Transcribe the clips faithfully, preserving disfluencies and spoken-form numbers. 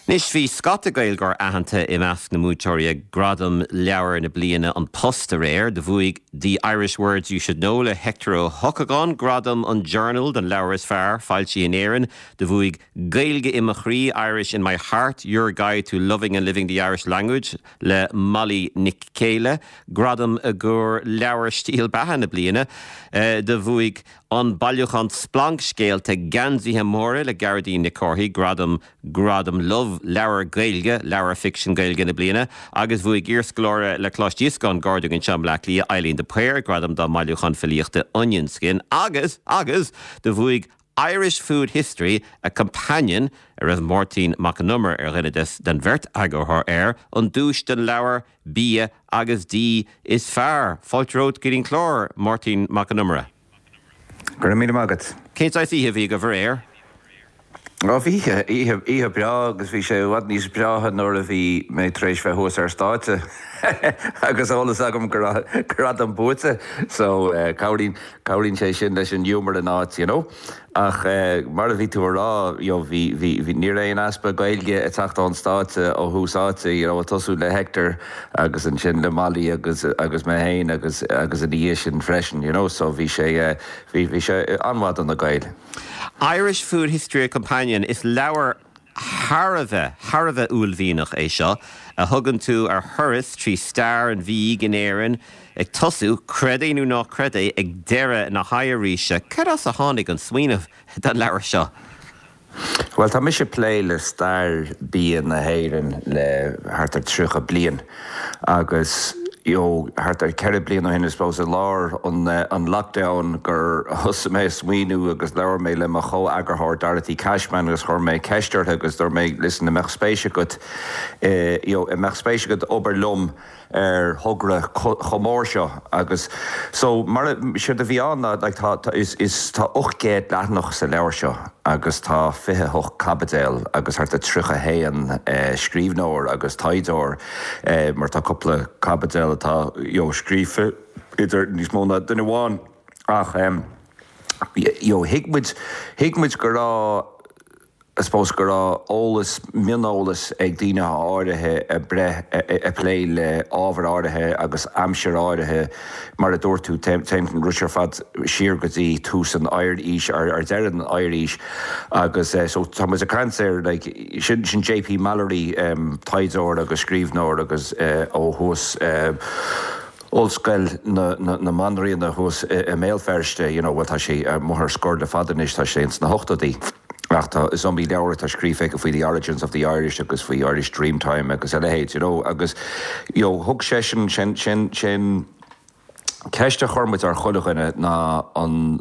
Nis bhí scata gailgar aitheanta I measc na múteoirí gradam leabhar na bliana an post a réir, de bhuaig The Irish Words You Should Know le Hector O'Huckagan, gradam an journal den leabhar is fearr, fáilte in éireann, de bhuaig gailge I mo chrí, Irish in My Heart, Your Guide to Loving and Living the Irish Language, le Molly Nick Céile, gradam a gur leabhar stíl beatha na bliana, uh, de bhuaig an bailúchant splank scéalte gansaithe móra le Gardaí na Corthaí, gradam gradam love leabhar gailge, leabhar fiction gailge na bliana, agus bhuaig irsclóra le clástíoscán Gordon in Sean Blackley, Eileen de Prayer, gradam da bailúchant filíochta onion skin, agus, agus, de bhuaig Irish Food History, a companion, a raibh Martin McNummer ar rinne des den bhirt agur haar air, an dúis den leabhar bia agus dí is fearr. Fáilteóid gurín chlár, Martin McNummer. Gur mí mágat. Céint a ihe bhí go bhar air? Á bhí ihe ihe bra agus bhí sé bhhad níos breatha nuair a bhí mé tréis bheith thuas ar stáite agus álas agam gur an búte, so cabhlín cabhlín sé sin leis an humor an áit, you know. Ach mar a bhí tú rá, bhí bhí ní réon aspa gailge a teachta an stáite ó húsáte, you know, a tosú le Hector agus an sin le Molly agus agus me héin agus agus a díos sin freisin, you know, so bhí sé bhí bhí sé anmhaid an na gail. Irish Food History Companion is leabhar Harabheith, Harabheith úlmhíonach é seo, a thugann tú ar thuras trí stair an bhí gan éireann, ag tosú credaínú ná credé ag deireadh na hairíise. Cad as a tháinig an smaoinemh den leabhar seo? Well, tá mis sé plé le stair bíon na héireann le hartar tríocha bliain, agus Yo, hart ar ceir bliain ó hinna spós a lár an lockdown gur thusa mé smaoinú agus leabhar mé le mo cho agarthir Dorothy Cashman agus chuir mé ceisteart agus dur mé lisan na meach spéise agat, yo, i meach spéise agat obair lum ar thugra chomór seo agus so mar siad a bhí anna is is tá ochgéad leathnach sa leabhar seo agus tá fiche hoch cabadéil agus hart a tríocha héan scríbhneoir agus taideoir mar tá coppla cabadéil atá jo scrífe idir níos móna duine bháin ach jo hiigmuid hiigmuid go rá I suppose gur ólas minólas ag dtíine áirithe a bre a plé le ábhar áirithe agus amsir áirithe mar a dúir tú teimtin ruisir fad siar go dtí tús an Irish ar ar deiread an Irish agus so tá muid a cancer like sin sin J P Mallory um, taideoir agus scríbhneoir agus ó thuas Oldschool na na na mandarín na thuas a méilferste, you know, what tá sé móthar scór le fadanis tá sé na hochtadaí. Ach tá is zombie leabhar tá scríbh go faoi the origins of the Irish agus faoi Irish Dreamtime agus a lehéid, you know, agus yo thug sé sin sin sin sin ceiste chormuid ar chuileachine ná an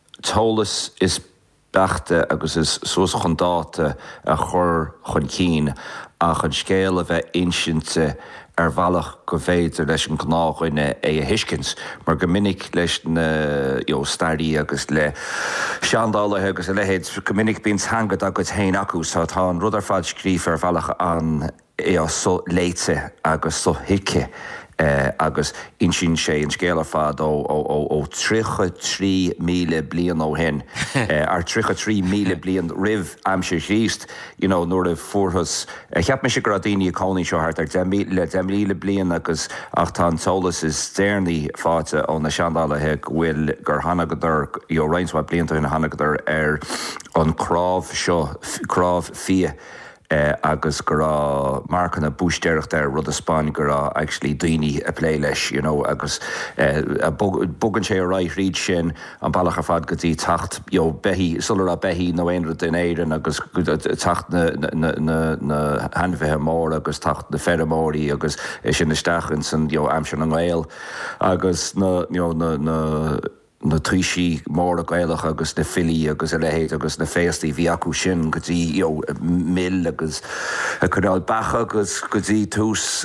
tólas is beachta agus is suas chun dáta a chur chun cín a chun scéal a bheith insinte ar bhealach go féidir leis an gnáchuine é a hiiscins, mar go minic leis na jo starí agus le seandálathe agus a lehéid go minic bíonn hangad agus hain acu tá tá an rud ar fad scríomh ar bhealach an é so léite agus so hiice Uh, agus in sin sé an scéal ar fad ó ó ó trícha trí míle blian ó hen uh, ar trícha trí míle blian rih amsir ríist, you know, nuair a fuórthas uh, cheap me sé gur a daoine cánaí seo hart ar le demlíle blian agus ach tá an solas is déirnaí fáte ó na seandálathe bhfuil gur hanagadar jo reinsá blianta na hanagadar ar an crábh seo crábh fia Uh, agus gur marcan a búisteirech der rud a Spáin gur actually daoine a plé leis, you know, agus uh, a bugan sé a ráith ríd sin an bailach ar fad go dtí tacht jo behí sular a behí nó éon rud in éireann agus tacht na na na na hanmhethe mór agus tacht na ferramóí agus sin na stachan san jo amsir an ghail agus na you know, na na na tuisí mór a gaiilech agus na fillí agus a lehéid agus na féastí bhí acu sin go dtí jo mill agus a chunáil bacha agus go dtí tús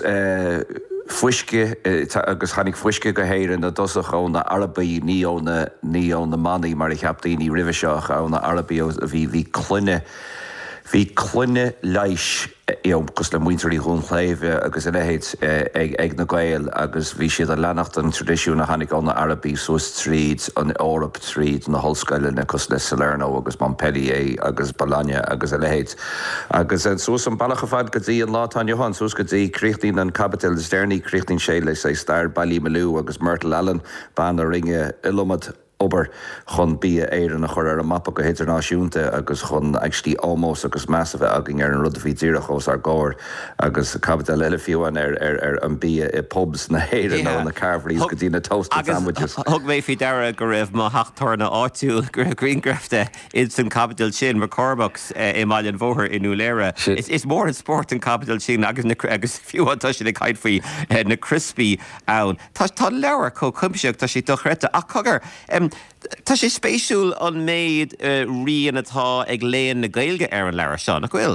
fuisce agus chanig fuisce go héireann na dosach ó na Arabaí ní ó na ní ó na mannaí mar i cheap daoine ribheiseach ó na Arabaí a bhí bhí cluine Bhí cluine leis cos le muinterí hún chléimh agus in éhéid ag na gail agus bhí siad a lenacht an tradiisiún na hanig an na Arabí Swiss tríd an Órap tríd na hoscaile na cos le Salerno agus Montpellier agus Bologna agus a lehéid. Agus an sos an bailach a fad go dtí an látán Johan, sos go dtí críochtaín an Capital is déirní críochtaín sé le sé stair Ballymaloo agus Myrtle Allen ban a ringe ilumad ober chun bí éan nach chur ar a mappa go internaisiúnta agus chun actually almost agus massive agin ar an rud bhí díirechos ar gáir agus Capital eile fiúan ar ar ar an bí i pubs na héidir nó na carveries go dtí na toasted sandwiches. Thug mé fi deire go raibh má hachttarna áitiú Greengrafte in san Capital sin mar Corbox i Mailen Bhóthar inú léire. Is mór an sport in Capital sin agus agus fiúan tá sin ag caid faoi na crispy ann. Tá tá leabhar có cuimseach tá sí dochreta ach cogur. Tá sé spéisiúil an méid rian atá ag léon na gailge ar an leabhar seán, nach bhfuil?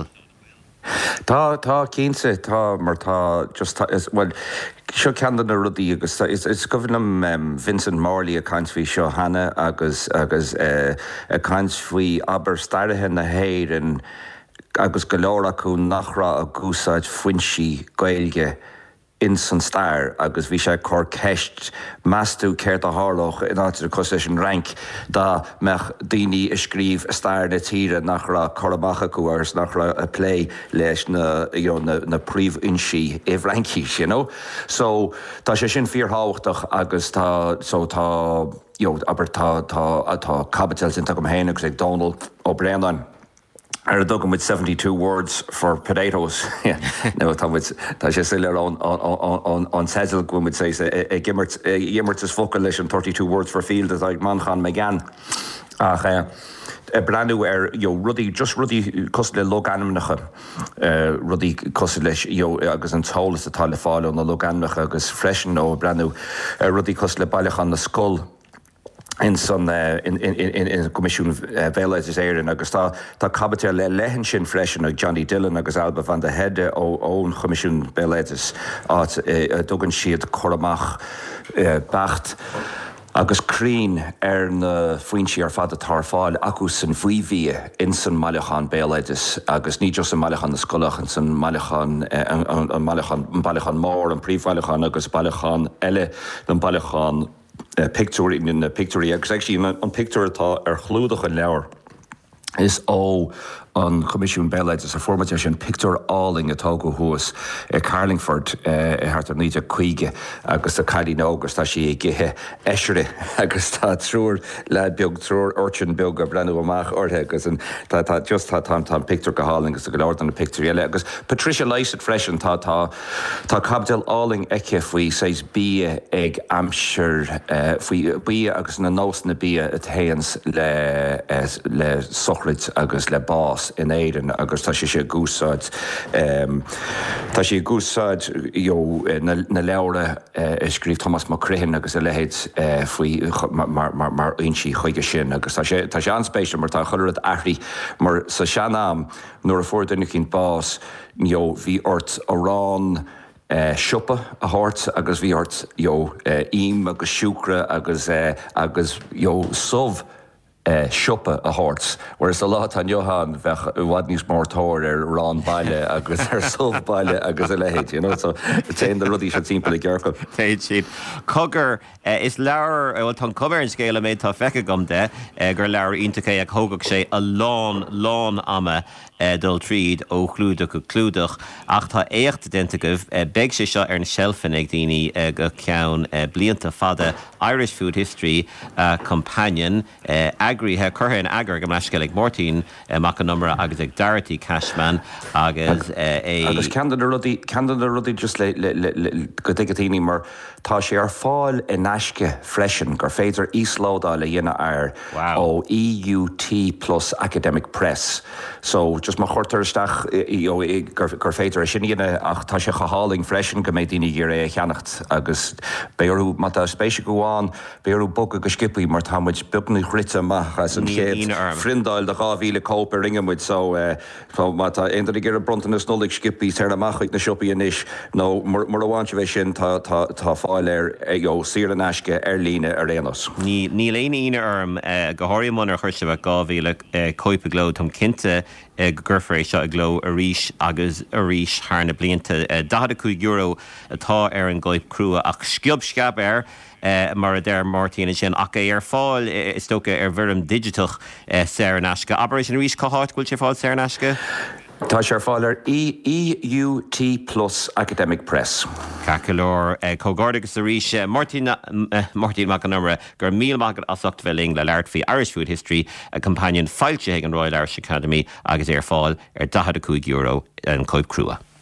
Tá tá cínsa tá mar tá just well seo cean na rudaí agus is gohann am Vincent Morley a caint faoi seo hana agus agus a caint faoi aber stairithe na héireann agus go leor acu nachra a gúsáid foinsí gailge in san stair agus bhí sé cór ceist measú céirt a hálach in áitir cos leis an rank dá meach daoine i scríomh a stair na tíre nach ra choramach acu ars nach ra a play leis na you know, na, na príomh-insí i bhrankís, you know? So tá sé sin fíortháchtach agus tá so tá you know, aber tá tá tá Capital sin tá go héine agus ag Donald O'Brien ar a dogam with seventy-two words for potatoes. No, tá sé siile an sedal go with say gimmert is focail leis an thirty-two words for field as ag manchan me gan. Ach e brandú ar rudí just rudí cos le loganimnacha rudí cos leis agus an tálas atá le fáil na loganimnacha agus freisin ó brandú rudí cos le bailachan na scoil in son uh, in in in in commission uh, Vélez is éireann agus tá tá Capital le lehan sin freisin ag Johnny Dillon agus Alba van der Heide ó ón commission Vélez áit uh, dogan siad choramach uh, bacht agus crín ar na faointí ar fad a tar fáil acu san bhuihí in san Malachan Béleides agus ní just san Malachan na scolach an san Malachan an Malachan Balachan mór an príomhbalachan agus Balachan eile an Balachan Uh, picture in the picture because actually on picture atá ar chlúdach an leabhar is ó an Comisiún Béleides is a formatation picture alling atá go thuas i Carlingford i hart an níide chuige agus a cailín agus tá sí githe eisire agus tá trúr le beag trúr orchin beag a brenn amach orthe agus an tá tá just tá tá tá picture go háling agus go leir an picture eile agus Patricia Lysett freisin tá tá tá Capital alling eice faoi seis bí ag Amsir faoi bí agus na nós na bí a théans le le sochrid agus le bás in éireann agus tá sé sé gúsáid um, tá sé gúsáid na, na leabhra uh, scríomh Thomas McCrahan agus a lehéid uh, faoi mar, mar, mar insí chuige sin agus tá sé tá sé anspéisiú mar tá chuiread aithrí mar sa seanam nuair a fuairdainnig cinn bás bhí ort árán Uh, siúpa a háirt agus bhí ort uh, im agus siúcra agus uh, agus sumh Uh, siúpa a háirt, whereas a lot an Johan bheith bhhad níos mórtóir ar rán baile agus ar sumh baile agus a lehéid, you know, so téan de rudí se timppla gghearcha. Téid siad. Cogur is leabhar bhfuil tá cobar an scéile méid tá feice gom de gur leabhar iontaché ag thógach sé a lán lán ama dul tríd ó chlúdach go clúdach ach tá écht denta goh beag sé seo ar na shelfin ag daoine go ceann blianta fada Irish Food History uh, Companion uh, agríthe chutha an agar go meisce ag Mórtín mac an numra agus ag Dorothy Cashman agus é agus cean rudí cean rudí just le go dtíine mar tá sé ar fáil in neisce freisin gur féidir íslódá le dhéine air ó E U T plus Academic Press so just mar chuirtarteach gur féidir a sinine ach tá sé chaáling freisin go méid daoine gur é cheannacht agus béarú má tá spéisi goháin béarú bog go skipaí mar táid bubnaí chríte amach as an chéad frindáil de gáhíle cópa ringemuid so má tá éonidir gur a bronta na snolig skipaí ar amachchuig na sipaí inis nó mar bháinte bheith sin tá fáil ar ag sir an eisce ar líne ar réanos. Ní léine ine orm go háirímón ar chuirte bheith gáhíle cóipa glód tom cinnte gurféis seo a gló a ríis agus a ríis thna blianta dá chuig euro atá ar an gcuid crua ach sciub scab ar Uh, mar a der Martin sin ach é ar fáil is tócha ar bhirm digitach uh, Saranashka. Aber is an rís coháit gúil sé fáil Saranashka? Tá sé ar fáil ar E U T plus Academic Press. Cacalór uh, cógádagus a rís uh, Martin, uh, Martin Macanumra gur míl magad asacht bheling le leart fi Irish Food History a companion failte ag an Royal Irish Academy agus ar fáil ar dá chuig euro an Coib Crua.